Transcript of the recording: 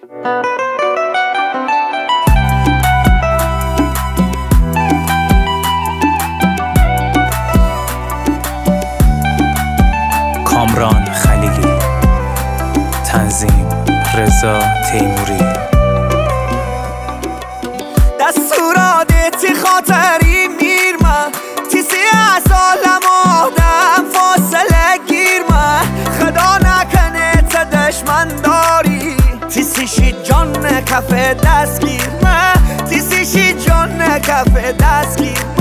کامران خلیلی، تنظیم رضا تیموری. دستوراتي خاطري ميرما تيسي عسالم آدم فاصله گیرما خدا نکنه تا دشمن داری تیسیشی جان کف دستگیر ما تیسیشی جان کف دستگیر